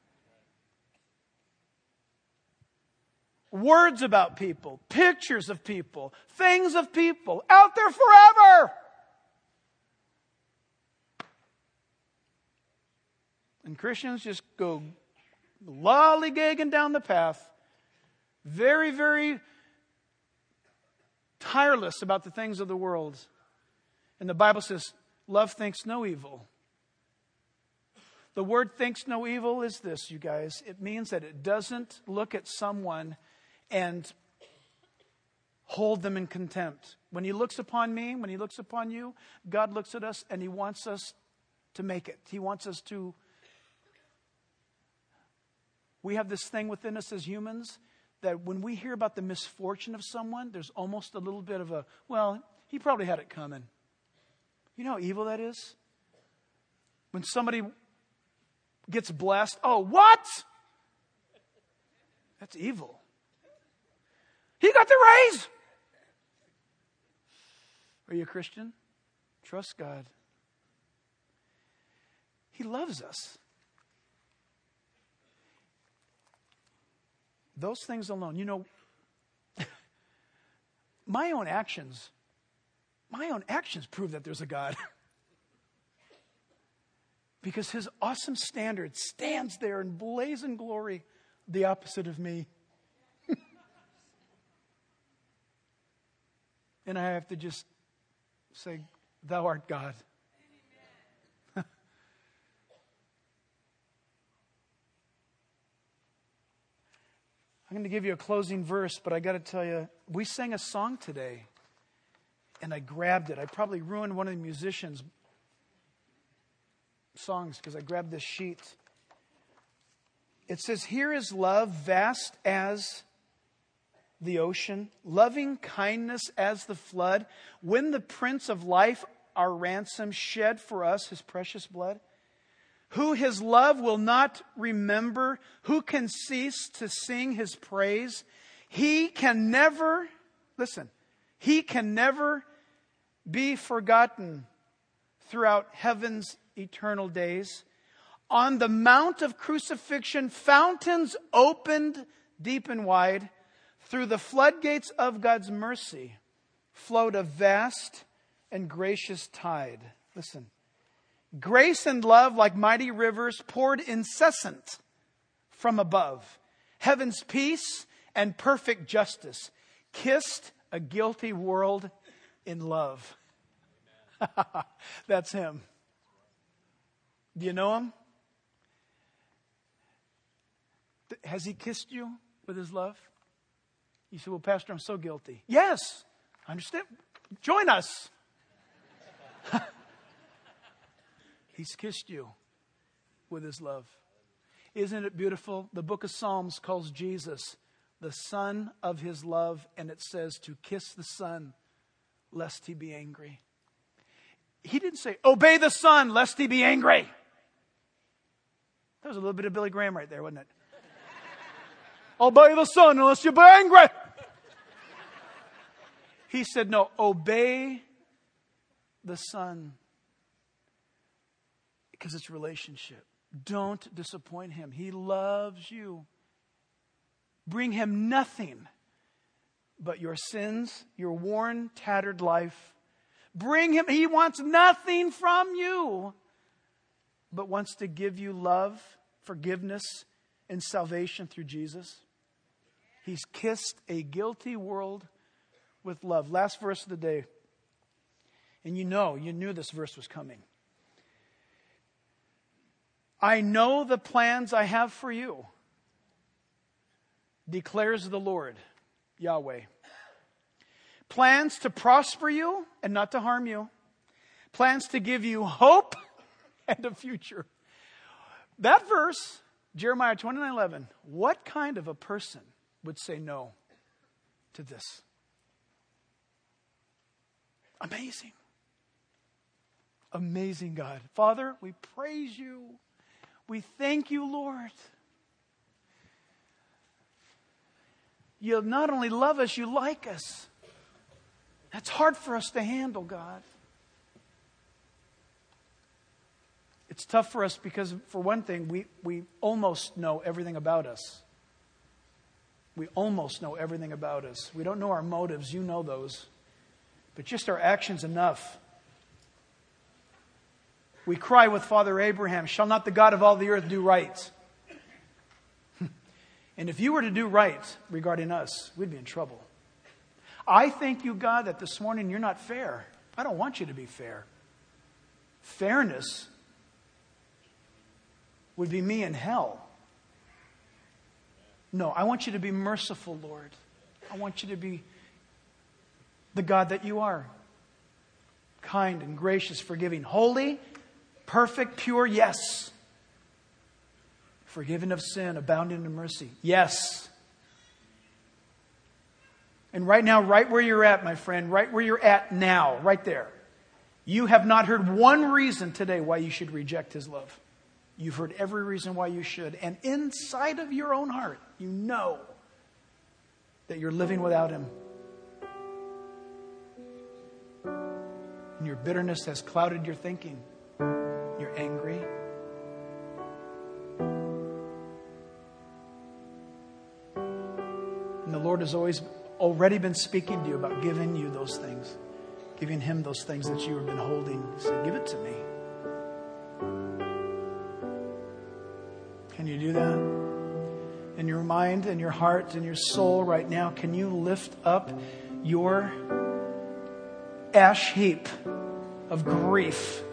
Words about people, pictures of people, things of people, out there forever. And Christians just go lollygagging down the path, very, very tireless about the things of the world. And the Bible says, love thinks no evil. The word thinks no evil is this, you guys. It means that it doesn't look at someone and hold them in contempt. When he looks upon me, when he looks upon you, God looks at us and he wants us to make it. He wants us to. We have this thing within us as humans that when we hear about the misfortune of someone, there's almost a little bit of a, well, he probably had it coming. You know how evil that is? When somebody gets blessed, oh, what? That's evil. He got the raise. Are you a Christian? Trust God. He loves us. Those things alone, you know, my own actions, my own actions prove that there's a God. Because his awesome standard stands there in blazing glory, the opposite of me. And I have to just say, thou art God. I'm going to give you a closing verse, but I got to tell you, we sang a song today, and I grabbed it. I probably ruined one of the musicians' songs because I grabbed this sheet. It says, "Here is love vast as the ocean, loving kindness as the flood. When the Prince of Life, our ransom, shed for us his precious blood. Who his love will not remember, who can cease to sing his praise? He can never, listen, he can never be forgotten throughout heaven's eternal days. On the mount of crucifixion, fountains opened deep and wide. Through the floodgates of God's mercy flowed a vast and gracious tide." Listen. "Grace and love like mighty rivers poured incessant from above. Heaven's peace and perfect justice kissed a guilty world in love." That's him. Do you know him? Has he kissed you with his love? You say, "Well, Pastor, I'm so guilty." Yes, I understand. Join us. He's kissed you with his love. Isn't it beautiful? The book of Psalms calls Jesus the Son of his love, and it says to kiss the Son lest he be angry. He didn't say, "Obey the Son lest he be angry." That was a little bit of Billy Graham right there, wasn't it? "Obey the Son unless you be angry." He said, no, obey the Son. Because it's relationship. Don't disappoint him. He loves you. Bring him nothing but your sins, your worn, tattered life. Bring him. He wants nothing from you, but wants to give you love, forgiveness, and salvation through Jesus. He's kissed a guilty world with love. Last verse of the day. And you know, you knew this verse was coming. "I know the plans I have for you, declares the Lord, Yahweh. Plans to prosper you and not to harm you. Plans to give you hope and a future." That verse, Jeremiah twenty-nine eleven, what kind of a person would say no to this? Amazing. Amazing God. Father, we praise you. We thank you, Lord. You not only love us, you like us. That's hard for us to handle, God. It's tough for us because, for one thing, we, we almost know everything about us. We almost know everything about us. We don't know our motives. You know those. But just our actions enough. We cry with Father Abraham, "Shall not the God of all the earth do right?" And if you were to do right regarding us, we'd be in trouble. I thank you, God, that this morning you're not fair. I don't want you to be fair. Fairness would be me in hell. No, I want you to be merciful, Lord. I want you to be the God that you are. Kind and gracious, forgiving, holy, perfect, pure, yes. Forgiven of sin, abounding in mercy, yes. And right now, right where you're at, my friend, right where you're at now, right there, you have not heard one reason today why you should reject his love. You've heard every reason why you should. And inside of your own heart, you know that you're living without him. And your bitterness has clouded your thinking. You're angry. And the Lord has always already been speaking to you about giving you those things. Giving him those things that you have been holding. He said, "Give it to me." Can you do that? In your mind and your heart and your soul right now, can you lift up your ash heap of grief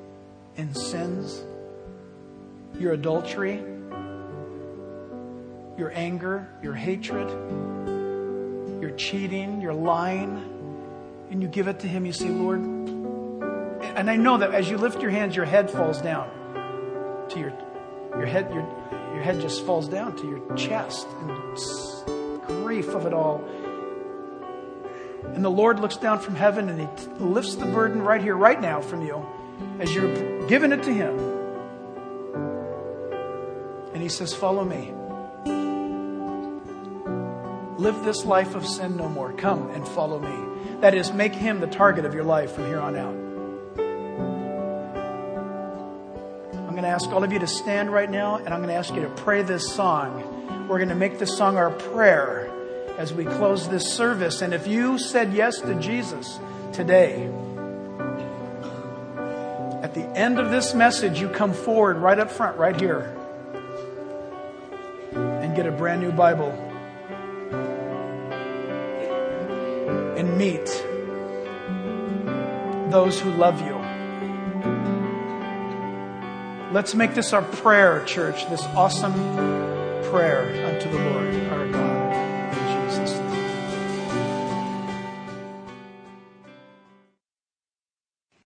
and sins, your adultery, your anger, your hatred, your cheating, your lying, and you give it to Him. You say, Lord, and I know that as you lift your hands, your head falls down to your, your head, your, your head just falls down to your chest, and grief of it all. And the Lord looks down from heaven and He lifts the burden right here, right now from you as you're giving it to Him. And He says, follow me. Live this life of sin no more. Come and follow me. That is, make Him the target of your life from here on out. I'm going to ask all of you to stand right now, and I'm going to ask you to pray this song. We're going to make this song our prayer as we close this service. And if you said yes to Jesus today, at the end of this message, you come forward right up front, right here, and get a brand new Bible and meet those who love you. Let's make this our prayer, church, this awesome prayer unto the Lord our God.